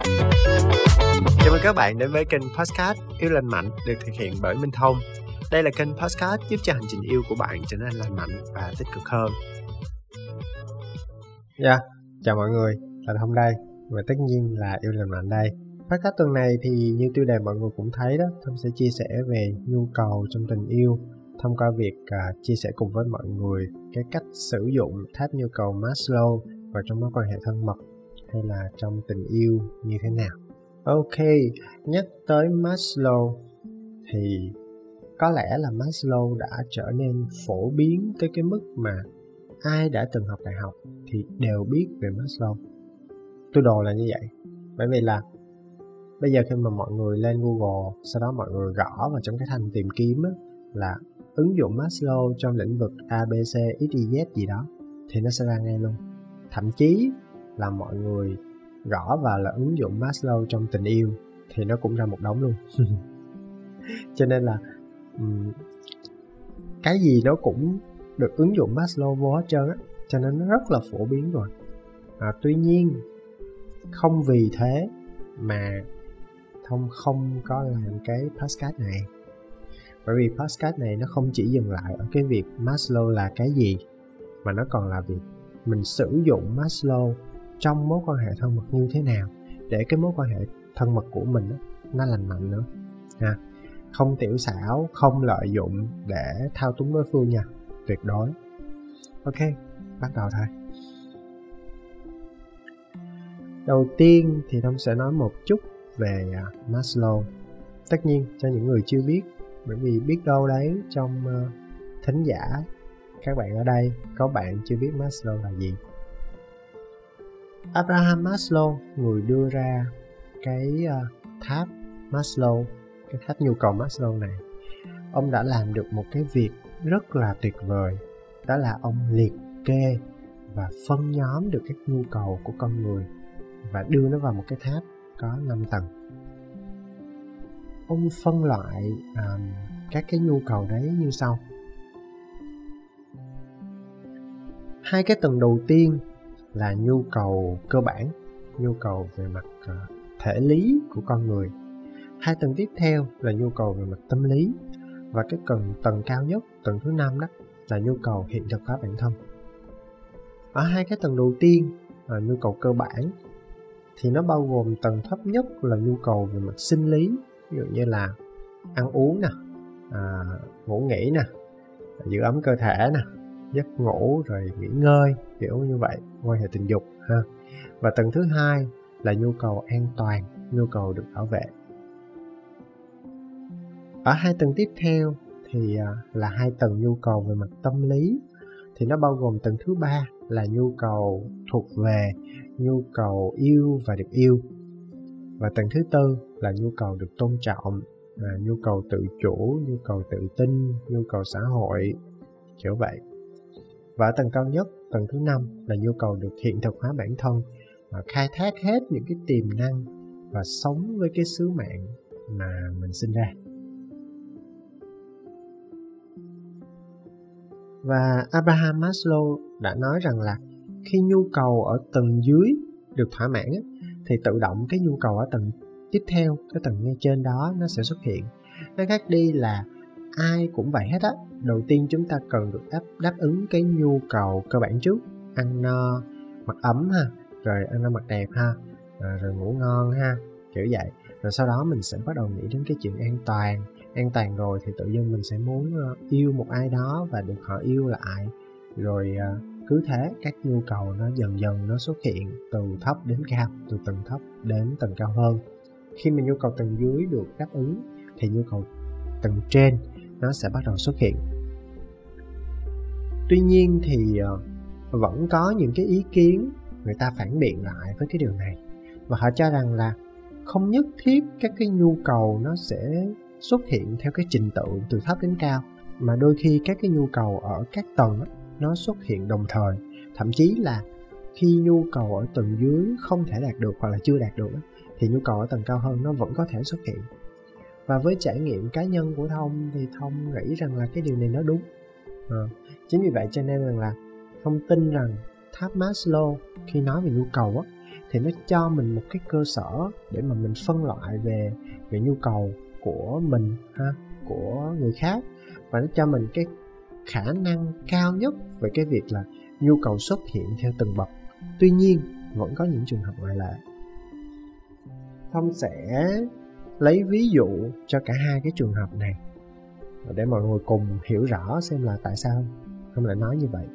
Chào mừng các bạn đến với kênh Podcast Yêu Lành Mạnh được thực hiện bởi Minh Thông. Đây là kênh Podcast giúp cho hành trình yêu của bạn trở nên lành mạnh và tích cực hơn. Chào mọi người, là Thông đây, và tất nhiên là Yêu Lành Mạnh đây. Podcast tuần này thì như tiêu đề mọi người cũng thấy đó, Thông sẽ chia sẻ về nhu cầu trong tình yêu thông qua việc chia sẻ cùng với mọi người cái cách sử dụng tháp nhu cầu Maslow vào trong mối quan hệ thân mật hay là trong tình yêu như thế nào. Ok, nhắc tới Maslow thì có lẽ là Maslow đã trở nên phổ biến tới cái mức mà ai đã từng học đại học thì đều biết về Maslow. Tôi đồ là như vậy. Bởi vì là bây giờ khi mà mọi người lên Google, sau đó mọi người gõ vào trong cái thanh tìm kiếm á, là ứng dụng Maslow trong lĩnh vực ABC, XYZ gì đó thì nó sẽ ra ngay luôn. Thậm chí là mọi người gõ vào là ứng dụng Maslow trong tình yêu thì nó cũng ra một đống luôn. Cho nên là cái gì nó cũng được ứng dụng Maslow vô hết trơn á, cho nên nó rất là phổ biến rồi. Tuy nhiên không vì thế mà Thông không có làm cái podcast này. Bởi vì podcast này nó không chỉ dừng lại ở cái việc Maslow là cái gì, mà nó còn là việc mình sử dụng Maslow trong mối quan hệ thân mật như thế nào để cái mối quan hệ thân mật của mình đó, nó lành mạnh nữa. Không tiểu xảo, không lợi dụng để thao túng đối phương nha, tuyệt đối. Ok, bắt đầu thôi. Đầu tiên thì Thông sẽ nói một chút về Maslow. Tất nhiên cho những người chưa biết, bởi vì biết đâu đấy trong thính giả các bạn ở đây có bạn chưa biết Maslow là gì. Abraham Maslow, người đưa ra cái tháp Maslow, cái tháp nhu cầu Maslow này, ông đã làm được một cái việc rất là tuyệt vời. Đó là ông liệt kê và phân nhóm được các nhu cầu của con người và đưa nó vào một cái tháp có 5 tầng. Ông phân loại các cái nhu cầu đấy như sau. 2 cái tầng đầu tiên là nhu cầu cơ bản, nhu cầu về mặt thể lý của con người. 2 tầng tiếp theo là nhu cầu về mặt tâm lý. Và cái tầng cao nhất, tầng thứ 5 đó, là nhu cầu hiện thực hóa bản thân. Ở 2 cái tầng đầu tiên là nhu cầu cơ bản thì nó bao gồm tầng thấp nhất là nhu cầu về mặt sinh lý, ví dụ như là ăn uống nè, ngủ nghỉ nè, giữ ấm cơ thể nè, giấc ngủ rồi nghỉ ngơi, kiểu như vậy, quan hệ tình dục ha. Và tầng thứ 2 là nhu cầu an toàn, nhu cầu được bảo vệ. Ở 2 tầng tiếp theo thì là 2 tầng nhu cầu về mặt tâm lý, thì nó bao gồm tầng thứ 3 là nhu cầu thuộc về, nhu cầu yêu và được yêu. Và tầng thứ 4 là nhu cầu được tôn trọng, nhu cầu tự chủ, nhu cầu tự tin, nhu cầu xã hội, kiểu vậy. Và ở tầng cao nhất, tầng thứ 5 là nhu cầu được hiện thực hóa bản thân, khai thác hết những cái tiềm năng và sống với cái sứ mạng mà mình sinh ra. Và Abraham Maslow đã nói rằng là khi nhu cầu ở tầng dưới được thỏa mãn thì tự động cái nhu cầu ở tầng tiếp theo, cái tầng ngay trên đó nó sẽ xuất hiện. Nó khác đi là ai cũng vậy hết á. Đầu tiên chúng ta cần được đáp ứng cái nhu cầu cơ bản trước, ăn no, mặc ấm ha, rồi ăn no mặc đẹp ha, rồi ngủ ngon ha, kiểu vậy. Rồi sau đó mình sẽ bắt đầu nghĩ đến cái chuyện an toàn. An toàn rồi thì tự nhiên mình sẽ muốn yêu một ai đó và được họ yêu lại. Rồi cứ thế các nhu cầu nó dần dần nó xuất hiện từ thấp đến cao, từ tầng thấp đến tầng cao hơn. Khi mà nhu cầu tầng dưới được đáp ứng thì nhu cầu tầng trên nó sẽ bắt đầu xuất hiện. Tuy nhiên thì vẫn có những cái ý kiến người ta phản biện lại với cái điều này, và họ cho rằng là không nhất thiết các cái nhu cầu nó sẽ xuất hiện theo cái trình tự từ thấp đến cao, mà đôi khi các cái nhu cầu ở các tầng nó xuất hiện đồng thời. Thậm chí là khi nhu cầu ở tầng dưới không thể đạt được hoặc là chưa đạt được thì nhu cầu ở tầng cao hơn nó vẫn có thể xuất hiện. Và với trải nghiệm cá nhân của Thông thì Thông nghĩ rằng là cái điều này nó đúng. Chính vì vậy cho nên là Thông tin rằng tháp Maslow khi nói về nhu cầu thì nó cho mình một cái cơ sở để mà mình phân loại về nhu cầu của mình ha, của người khác, và nó cho mình cái khả năng cao nhất về cái việc là nhu cầu xuất hiện theo từng bậc. Tuy nhiên vẫn có những trường hợp ngoại lệ. Thông sẽ lấy ví dụ cho cả hai cái trường hợp này để mọi người cùng hiểu rõ xem là tại sao Thông lại nói như vậy.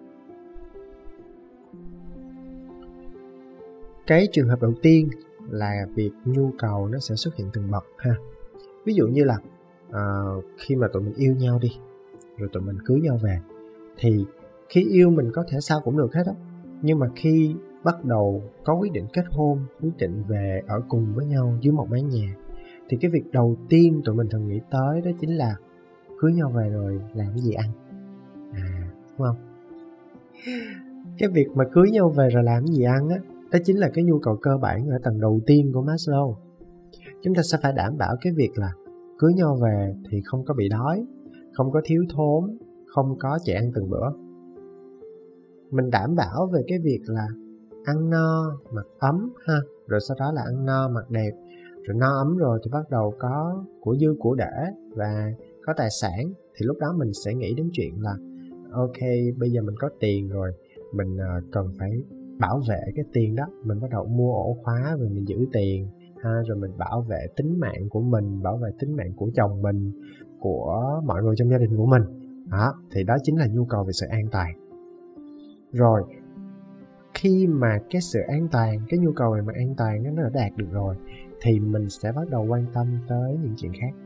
Cái trường hợp đầu tiên là việc nhu cầu nó sẽ xuất hiện từng bậc ha. Ví dụ như là khi mà tụi mình yêu nhau đi, rồi tụi mình cưới nhau về, thì khi yêu mình có thể sao cũng được hết á, nhưng mà khi bắt đầu có quyết định kết hôn, quyết định về ở cùng với nhau dưới một mái nhà, thì cái việc đầu tiên tụi mình thường nghĩ tới đó chính là cưới nhau về rồi làm cái gì ăn, đúng không? Cái việc mà cưới nhau về rồi làm cái gì ăn á, đó chính là cái nhu cầu cơ bản ở tầng đầu tiên của Maslow. Chúng ta sẽ phải đảm bảo cái việc là cưới nhau về thì không có bị đói, không có thiếu thốn, không có chạy ăn từng bữa. Mình đảm bảo về cái việc là ăn no, mặc ấm ha, rồi sau đó là ăn no, mặc đẹp, rồi no ấm rồi thì bắt đầu có của dư của để và có tài sản, thì lúc đó mình sẽ nghĩ đến chuyện là ok, bây giờ mình có tiền rồi, mình cần phải bảo vệ cái tiền đó, mình bắt đầu mua ổ khóa rồi mình giữ tiền ha, rồi mình bảo vệ tính mạng của mình, bảo vệ tính mạng của chồng mình, của mọi người trong gia đình của mình đó, thì đó chính là nhu cầu về sự an toàn. Rồi khi mà cái sự an toàn, cái nhu cầu về mặt an toàn nó đã đạt được rồi, thì mình sẽ bắt đầu quan tâm tới những chuyện khác.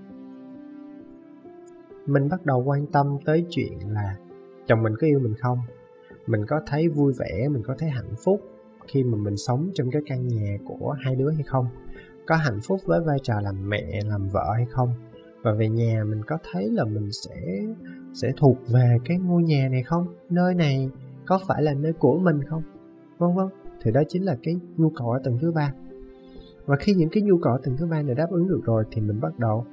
Mình bắt đầu quan tâm tới chuyện là chồng mình có yêu mình không, mình có thấy vui vẻ, mình có thấy hạnh phúc khi mà mình sống trong cái căn nhà của hai đứa hay không, có hạnh phúc với vai trò làm mẹ, làm vợ hay không, và về nhà mình có thấy là mình sẽ thuộc về cái ngôi nhà này không, nơi này có phải là nơi của mình không, vân vân. Thì đó chính là cái nhu cầu ở tầng thứ ba. Và khi những cái nhu cầu ở tầng thứ ba này đáp ứng được rồi, thì mình bắt đầu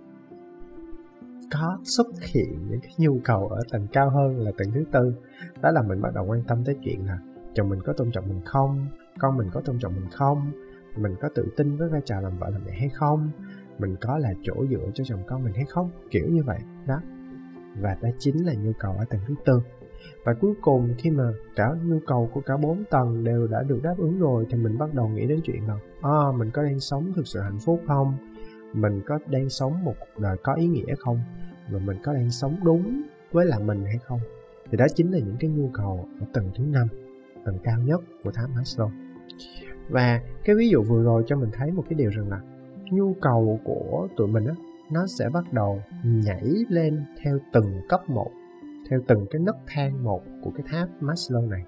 có xuất hiện những cái nhu cầu ở tầng cao hơn là tầng thứ tư. Đó là mình bắt đầu quan tâm tới chuyện là chồng mình có tôn trọng mình không, con mình có tôn trọng mình không, mình có tự tin với vai trò làm vợ làm mẹ hay không, mình có là chỗ dựa cho chồng con mình hay không, kiểu như vậy đó. Và đó chính là nhu cầu ở tầng thứ tư. Và cuối cùng khi mà cả nhu cầu của cả 4 tầng đều đã được đáp ứng rồi, thì mình bắt đầu nghĩ đến chuyện là mình có đang sống thực sự hạnh phúc không, mình có đang sống một cuộc đời có ý nghĩa không, và mình có đang sống đúng với là mình hay không. Thì đó chính là những cái nhu cầu ở tầng thứ 5, tầng cao nhất của tháp Maslow. Và cái ví dụ vừa rồi cho mình thấy một cái điều rằng là nhu cầu của tụi mình á, nó sẽ bắt đầu nhảy lên theo từng cấp một, theo từng cái nấc thang một của cái tháp Maslow này.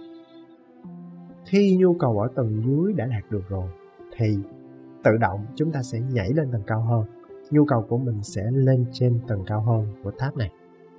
Khi nhu cầu ở tầng dưới đã đạt được rồi, thì tự động chúng ta sẽ nhảy lên tầng cao hơn. Nhu cầu của mình sẽ lên trên tầng cao hơn của tháp này.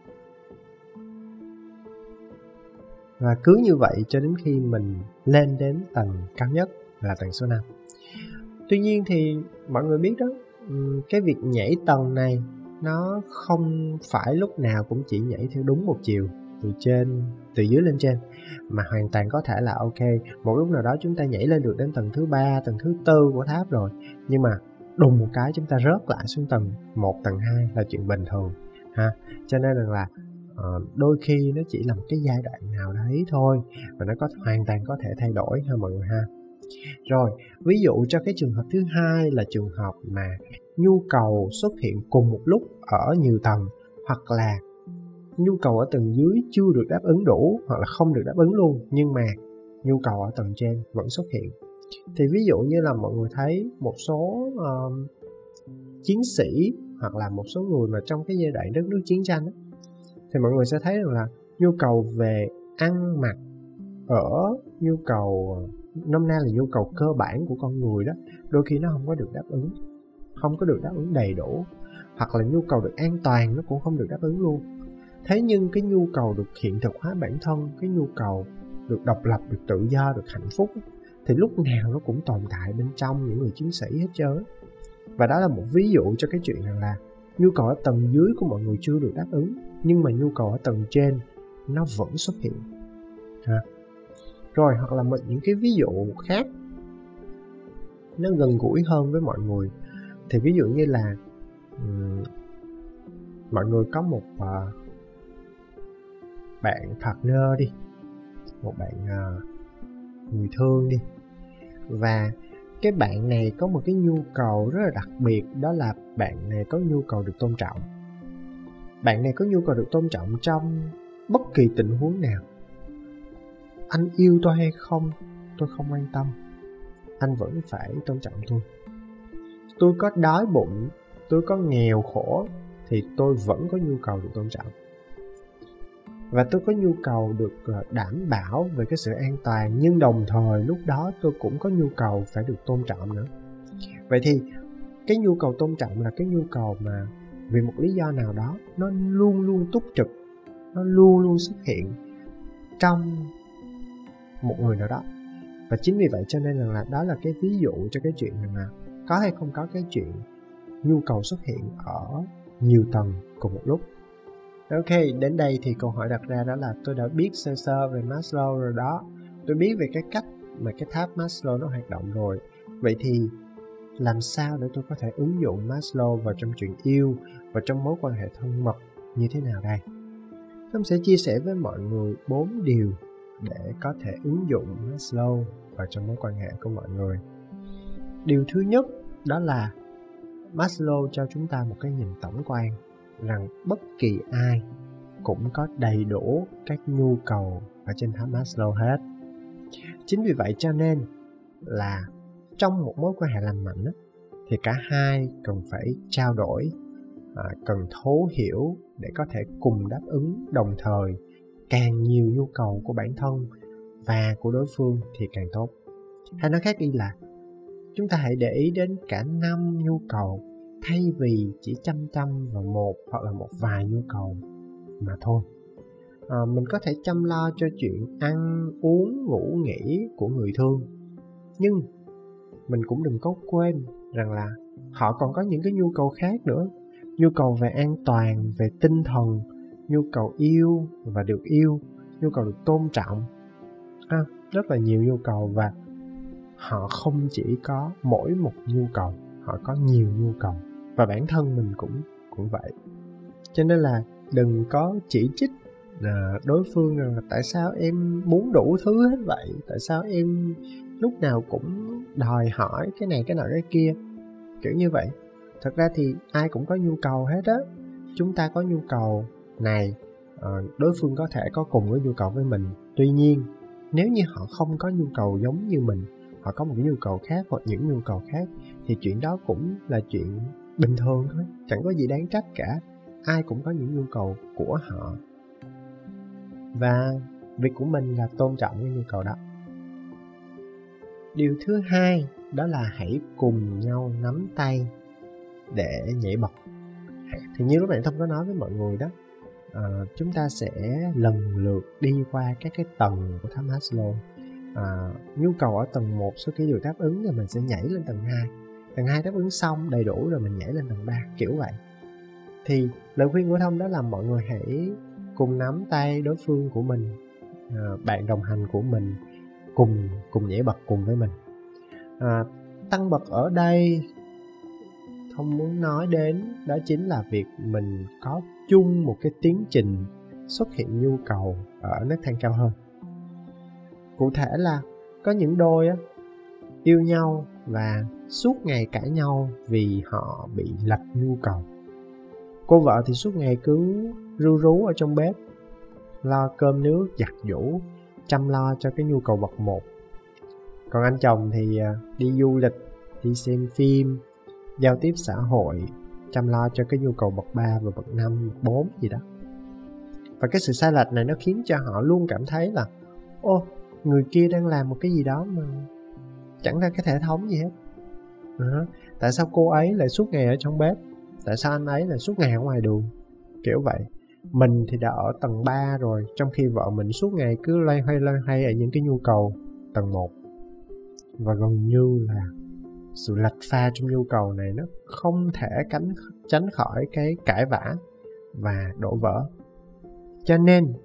Và cứ như vậy cho đến khi mình lên đến tầng cao nhất là tầng số 5. Tuy nhiên thì mọi người biết đó, cái việc nhảy tầng này nó không phải lúc nào cũng chỉ nhảy theo đúng một chiều, từ dưới lên trên, mà hoàn toàn có thể là ok, một lúc nào đó chúng ta nhảy lên được đến tầng thứ 3, tầng thứ 4 của tháp rồi, nhưng mà đùng một cái chúng ta rớt lại xuống tầng 1, tầng 2 là chuyện bình thường ha. Cho nên là đôi khi nó chỉ là một cái giai đoạn nào đấy thôi, và nó hoàn toàn có thể thay đổi ha mọi người ha. Rồi, ví dụ cho cái trường hợp thứ hai là trường hợp mà nhu cầu xuất hiện cùng một lúc ở nhiều tầng, hoặc là nhu cầu ở tầng dưới chưa được đáp ứng đủ, hoặc là không được đáp ứng luôn, nhưng mà nhu cầu ở tầng trên vẫn xuất hiện. Thì ví dụ như là mọi người thấy một số chiến sĩ, hoặc là một số người mà trong cái giai đoạn đất nước chiến tranh đó, thì mọi người sẽ thấy rằng là nhu cầu về ăn mặc, ở, nhu cầu nôm na là nhu cầu cơ bản của con người đó, đôi khi nó không có được đáp ứng đầy đủ, hoặc là nhu cầu được an toàn nó cũng không được đáp ứng luôn. Thế nhưng cái nhu cầu được hiện thực hóa bản thân, cái nhu cầu được độc lập, được tự do, được hạnh phúc, thì lúc nào nó cũng tồn tại bên trong những người chiến sĩ hết trơn. Và đó là một ví dụ cho cái chuyện rằng là nhu cầu ở tầng dưới của mọi người chưa được đáp ứng, nhưng mà nhu cầu ở tầng trên nó vẫn xuất hiện ha. Rồi hoặc là những cái ví dụ khác nó gần gũi hơn với mọi người. Thì ví dụ như là mọi người có một bạn partner đi, một bạn người thương đi, và cái bạn này có một cái nhu cầu rất là đặc biệt, đó là bạn này có nhu cầu được tôn trọng. Bạn này có nhu cầu được tôn trọng trong bất kỳ tình huống nào. Anh yêu tôi hay không, tôi không quan tâm, anh vẫn phải tôn trọng tôi. Tôi có đói bụng, tôi có nghèo khổ, thì tôi vẫn có nhu cầu được tôn trọng. Và tôi có nhu cầu được đảm bảo về cái sự an toàn, nhưng đồng thời lúc đó tôi cũng có nhu cầu phải được tôn trọng nữa. Vậy thì cái nhu cầu tôn trọng là cái nhu cầu mà vì một lý do nào đó nó luôn luôn túc trực, nó luôn luôn xuất hiện trong một người nào đó. Và chính vì vậy cho nên là đó là cái ví dụ cho cái chuyện rằng là có hay không có cái chuyện nhu cầu xuất hiện ở nhiều tầng cùng một lúc. Ok, đến đây thì câu hỏi đặt ra đó là tôi đã biết sơ sơ về Maslow rồi đó. Tôi biết về cái cách mà cái tháp Maslow nó hoạt động rồi. Vậy thì làm sao để tôi có thể ứng dụng Maslow vào trong chuyện yêu và trong mối quan hệ thân mật như thế nào đây? Tôi sẽ chia sẻ với mọi người 4 điều để có thể ứng dụng Maslow vào trong mối quan hệ của mọi người. Điều thứ nhất đó là Maslow cho chúng ta một cái nhìn tổng quan rằng bất kỳ ai cũng có đầy đủ các nhu cầu ở trên tháp Maslow hết. Chính vì vậy cho nên là trong một mối quan hệ lành mạnh thì cả hai cần phải trao đổi, cần thấu hiểu để có thể cùng đáp ứng đồng thời càng nhiều nhu cầu của bản thân và của đối phương thì càng tốt. Hay nói khác đi là chúng ta hãy để ý đến cả 5 nhu cầu thay vì chỉ chăm vào một hoặc là một vài nhu cầu mà thôi. Mình có thể chăm lo cho chuyện ăn, uống, ngủ, nghỉ của người thương, nhưng mình cũng đừng có quên rằng là họ còn có những cái nhu cầu khác nữa. Nhu cầu về an toàn, về tinh thần, nhu cầu yêu và được yêu, nhu cầu được tôn trọng, rất là nhiều nhu cầu. Và họ không chỉ có mỗi một nhu cầu, họ có nhiều nhu cầu. Và bản thân mình cũng vậy. Cho nên là đừng có chỉ trích đối phương rằng là tại sao em muốn đủ thứ hết vậy, tại sao em lúc nào cũng đòi hỏi cái này cái nọ cái kia, kiểu như vậy. Thật ra thì ai cũng có nhu cầu hết á. Chúng ta có nhu cầu này, đối phương có thể có cùng với nhu cầu với mình. Tuy nhiên nếu như họ không có nhu cầu giống như mình, họ có một cái nhu cầu khác hoặc những nhu cầu khác, thì chuyện đó cũng là chuyện bình thường thôi, chẳng có gì đáng trách cả. Ai cũng có những nhu cầu của họ, và việc của mình là tôn trọng cái nhu cầu đó. Điều thứ hai đó là hãy cùng nhau nắm tay để nhảy bật. Thì như lúc nãy Thông có nói với mọi người đó, chúng ta sẽ lần lượt đi qua các cái tầng của tháp Maslow. Nhu cầu ở tầng 1 sau khi được đáp ứng thì mình sẽ nhảy lên tầng 2. Tầng 2 đáp ứng xong đầy đủ rồi mình nhảy lên tầng 3, kiểu vậy. Thì lời khuyên của Thông đó là mọi người hãy cùng nắm tay đối phương của mình, bạn đồng hành của mình, cùng nhảy bật cùng với mình. Tăng bậc ở đây Thông muốn nói đến đó chính là việc mình có chung một cái tiến trình xuất hiện nhu cầu ở nấc thang cao hơn. Cụ thể là có những đôi yêu nhau và suốt ngày cãi nhau vì họ bị lệch nhu cầu. Cô vợ thì suốt ngày cứ ru rú ở trong bếp, lo cơm nước, giặt giũ, chăm lo cho cái nhu cầu bậc 1. Còn anh chồng thì đi du lịch, đi xem phim, giao tiếp xã hội, chăm lo cho cái nhu cầu bậc 3 và bậc 5, bậc 4 gì đó. Và cái sự sai lệch này nó khiến cho họ luôn cảm thấy là người kia đang làm một cái gì đó mà chẳng ra cái hệ thống gì hết. Tại sao cô ấy lại suốt ngày ở trong bếp? Tại sao anh ấy lại suốt ngày ở ngoài đường? Kiểu vậy. Mình thì đã ở tầng 3 rồi, trong khi vợ mình suốt ngày cứ loay hoay ở những cái nhu cầu tầng 1. Và gần như là sự lệch pha trong nhu cầu này nó không thể tránh khỏi cái cãi vã và đổ vỡ. Cho nên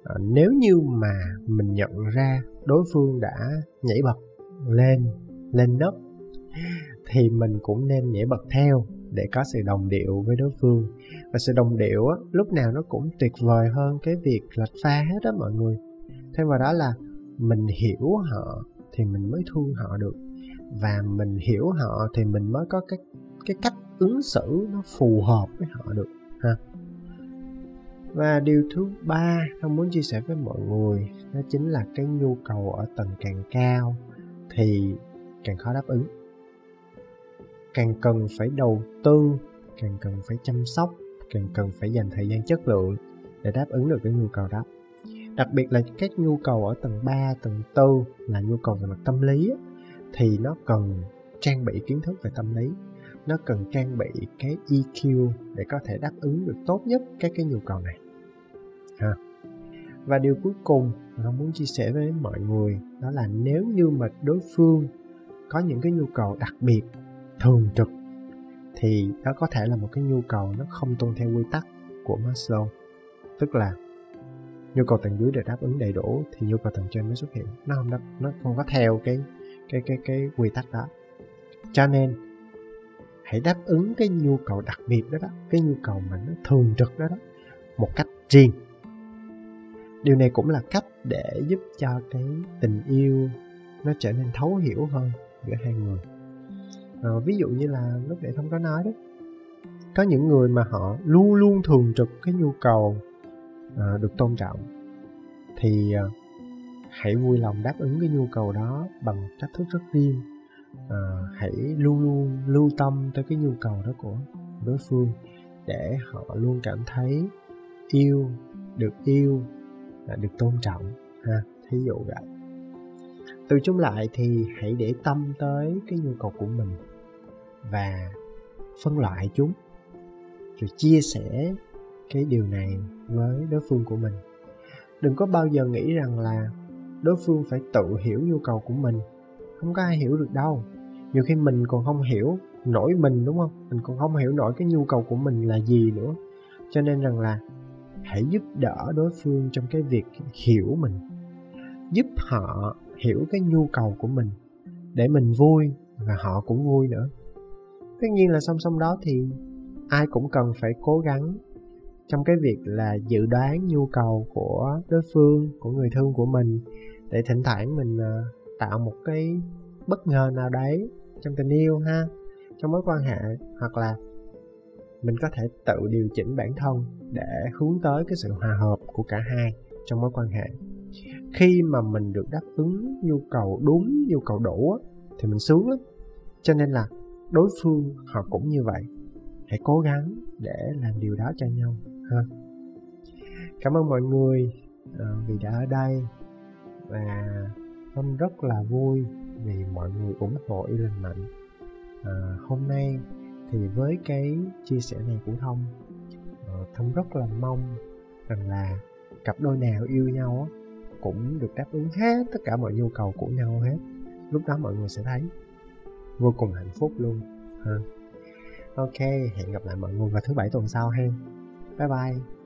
Nếu như mà mình nhận ra đối phương đã nhảy bật lên nấc thì mình cũng nên nhảy bật theo để có sự đồng điệu với đối phương. Và sự đồng điệu á, lúc nào nó cũng tuyệt vời hơn cái việc lệch pha hết á mọi người. Thêm vào đó là mình hiểu họ thì mình mới thương họ được, và mình hiểu họ thì mình mới có cái cách ứng xử nó phù hợp với họ được ha. Và điều thứ ba tôi muốn chia sẻ với mọi người đó chính là cái nhu cầu ở tầng càng cao thì càng khó đáp ứng, càng cần phải đầu tư, càng cần phải chăm sóc, càng cần phải dành thời gian chất lượng để đáp ứng được cái nhu cầu đó. Đặc biệt là các nhu cầu ở tầng 3, tầng 4 là nhu cầu về mặt tâm lý thì nó cần trang bị kiến thức về tâm lý, nó cần trang bị cái EQ để có thể đáp ứng được tốt nhất các cái nhu cầu này ha. Và điều cuối cùng tôi muốn chia sẻ với mọi người đó là nếu như mà đối phương có những cái nhu cầu đặc biệt thường trực thì đó có thể là một cái nhu cầu nó không tuân theo quy tắc của Maslow, tức là nhu cầu tầng dưới để đáp ứng đầy đủ thì nhu cầu tầng trên mới xuất hiện, nó không có theo cái quy tắc đó. Cho nên hãy đáp ứng cái nhu cầu đặc biệt đó, cái nhu cầu mà nó thường trực đó một cách riêng. Điều này cũng là cách để giúp cho cái tình yêu nó trở nên thấu hiểu hơn giữa hai người. Ví dụ như là lúc nãy Thông có nói đó, có những người mà họ luôn luôn thường trực cái nhu cầu được tôn trọng thì hãy vui lòng đáp ứng cái nhu cầu đó bằng cách thức rất riêng. Hãy luôn luôn lưu tâm tới cái nhu cầu đó của đối phương để họ luôn cảm thấy yêu, được tôn trọng ha, thí dụ vậy. Từ chung lại thì hãy để tâm tới cái nhu cầu của mình và phân loại chúng, rồi chia sẻ cái điều này với đối phương của mình. Đừng có bao giờ nghĩ rằng là đối phương phải tự hiểu nhu cầu của mình. Không có ai hiểu được đâu. Nhiều khi mình còn không hiểu nổi mình, đúng không? Mình còn không hiểu nổi cái nhu cầu của mình là gì nữa. Cho nên rằng là hãy giúp đỡ đối phương trong cái việc hiểu mình, giúp họ hiểu cái nhu cầu của mình để mình vui và họ cũng vui nữa. Tất nhiên là song song đó thì ai cũng cần phải cố gắng trong cái việc là dự đoán nhu cầu của đối phương, của người thương của mình, để thỉnh thoảng mình tạo một cái bất ngờ nào đấy trong tình yêu ha, trong mối quan hệ, hoặc là mình có thể tự điều chỉnh bản thân để hướng tới cái sự hòa hợp của cả hai trong mối quan hệ. Khi mà mình được đáp ứng nhu cầu đúng, nhu cầu đủ thì mình sướng lắm. Cho nên là đối phương họ cũng như vậy. Hãy cố gắng để làm điều đó cho nhau ha. Cảm ơn mọi người vì đã ở đây, và Thông rất là vui vì mọi người ủng hộ Yêu Lành Mạnh. Hôm nay thì với cái chia sẻ này của Thông rất là mong rằng là cặp đôi nào yêu nhau cũng được đáp ứng hết tất cả mọi nhu cầu của nhau hết. Lúc đó mọi người sẽ thấy vô cùng hạnh phúc luôn ha. Ok, hẹn gặp lại mọi người vào thứ Bảy tuần sau ha. Bye bye.